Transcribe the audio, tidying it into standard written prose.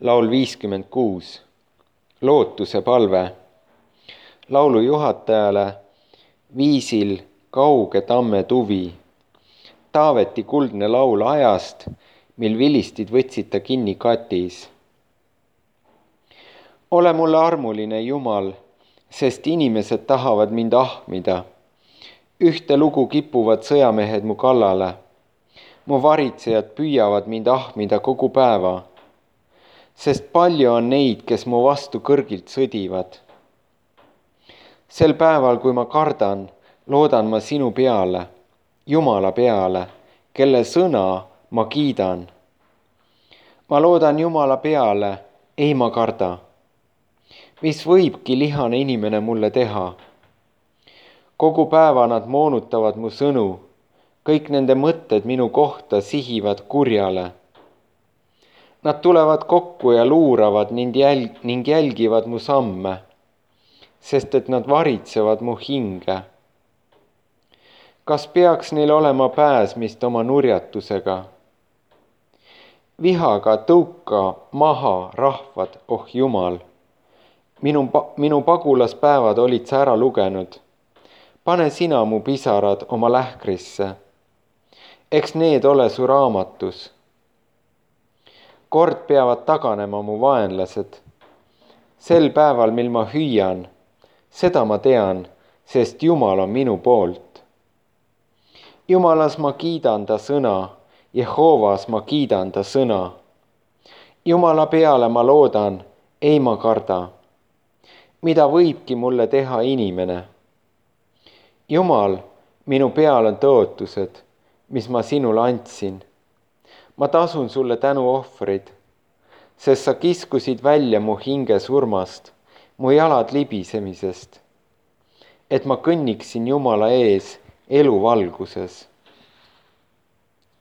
Laul 56. Lootuse palve. Laulu juhatajale viisil kauge tamme tuvi. Taaveti kuldne laul ajast, mil vilistid võtsid ta kinni katis. Ole mulle armuline, Jumal, sest inimesed tahavad mind ahmida. Ühte lugu kipuvad sõjamehed mu kallale. Mu varitsejad püüavad mind ahmida kogu päeva, sest palju on neid, kes mu vastu kõrgilt sõdivad. Sel päeval, kui ma kardan, loodan ma sinu peale, Jumala peale, kelle sõna ma kiidan. Ma loodan Jumala peale, ei ma karda. Mis võibki lihane inimene mulle teha? Kogu päeva nad moonutavad mu sõnu, kõik nende mõtted minu kohta sihivad kurjale. Nad tulevad kokku ja luuravad ning jälgivad mu samme, sest et nad varitsevad mu hinge. Kas peaks neil olema pääsmist oma nurjatusega? Vihaga tõuka maha rahvad, oh Jumal. Minu pagulaspäevad olid sa ära lugenud. Pane sina mu pisarad oma lähkrisse. Eks need ole su raamatus. Kord peavad taganema mu vaenlased. Sel päeval, mil ma hüüan, seda ma tean, sest Jumal on minu poolt. Jumalas ma kiidan ta sõna, Jehovas ma kiidan ta sõna. Jumala peale ma loodan, ei ma karda. Mida võibki mulle teha inimene? Jumal, minu peal on tõotused, mis ma sinule andsin. Ma tasun sulle tänuohvrid, sest sa kiskusid välja mu hinge surmast, mu jalad libisemisest, et ma kõnniksin Jumala ees elu valguses.